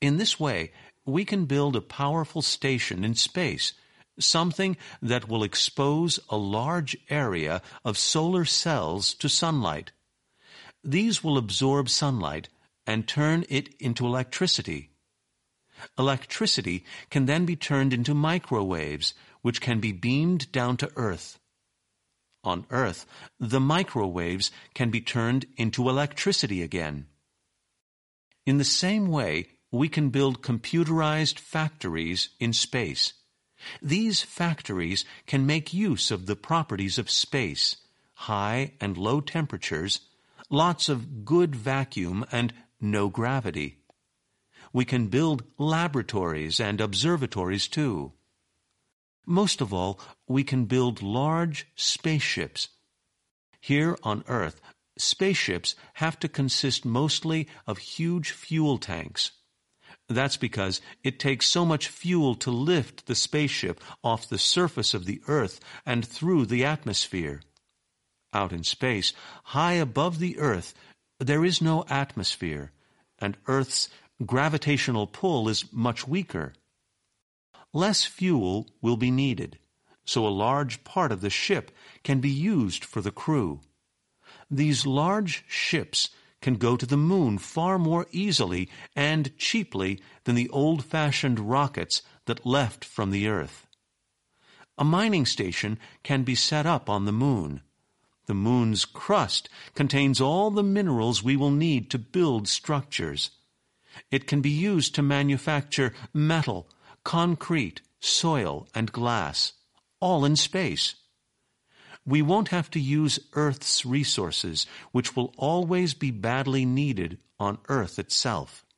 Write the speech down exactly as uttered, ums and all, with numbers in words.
In this way, we can build a powerful station in space, something that will expose a large area of solar cells to sunlight. These will absorb sunlight and turn it into electricity. Electricity can then be turned into microwaves, which can be beamed down to Earth. On Earth, the microwaves can be turned into electricity again. In the same way, we can build computerized factories in space. These factories can make use of the properties of space, high and low temperatures, lots of good vacuum, and no gravity. We can build laboratories and observatories too. Most of all, we can build large spaceships. Here on Earth, spaceships have to consist mostly of huge fuel tanks. That's because it takes so much fuel to lift the spaceship off the surface of the Earth and through the atmosphere. Out in space, high above the Earth, there is no atmosphere, and Earth's gravitational pull is much weaker. Less fuel will be needed, so a large part of the ship can be used for the crew. These large ships can go to the moon far more easily and cheaply than the old-fashioned rockets that left from the Earth. A mining station can be set up on the moon. The moon's crust contains all the minerals we will need to build structures. It can be used to manufacture metal, concrete, soil, and glass, all in space. We won't have to use Earth's resources, which will always be badly needed on Earth itself.